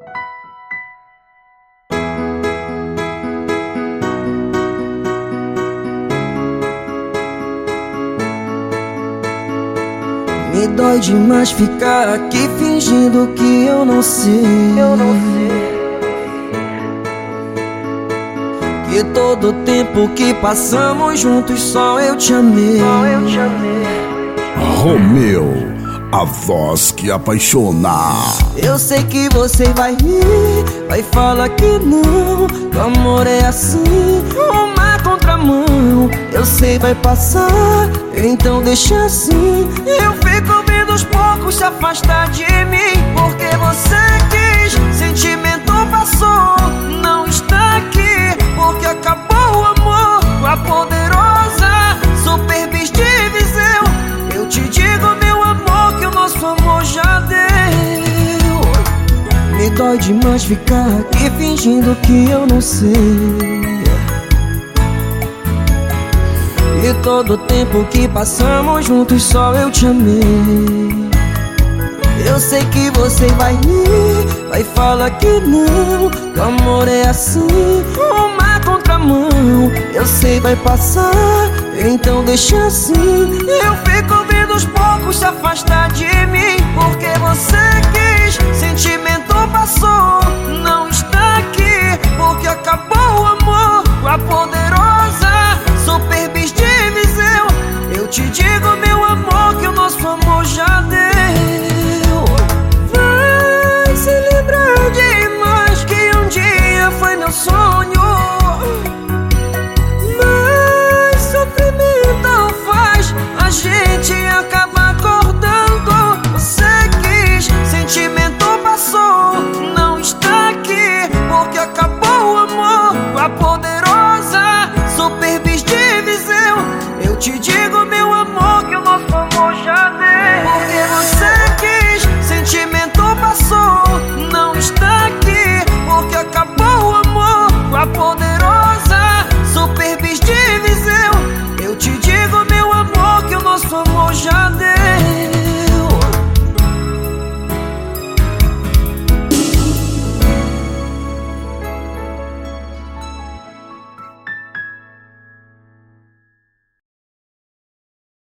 Me dói demais ficar aqui fingindo que eu não sei. Que todo tempo que passamos juntos só eu te amei. Romeu, a voz que apaixona. Eu sei que você vai rir, vai falar que não, que o amor é assim, uma contramão. Eu sei, vai passar, então deixa assim. Eu fico vendo aos poucos se afastar de mim, porque você quis, sentimento passou, não está aqui, porque acabou o amor com a poderosa Super Bis de Viseu. Eu te digo, meu amor, que o nosso amor já deu. Me dói demais ficar aqui fingindo que eu não sei. E todo tempo que passamos juntos só eu te amei. Eu sei que você vai rir, vai falar que não, que o amor é assim, uma contramão. Eu sei, vai passar, então deixa assim. Eu fico vendo aos poucos se afastar de mim, porque você quis sentir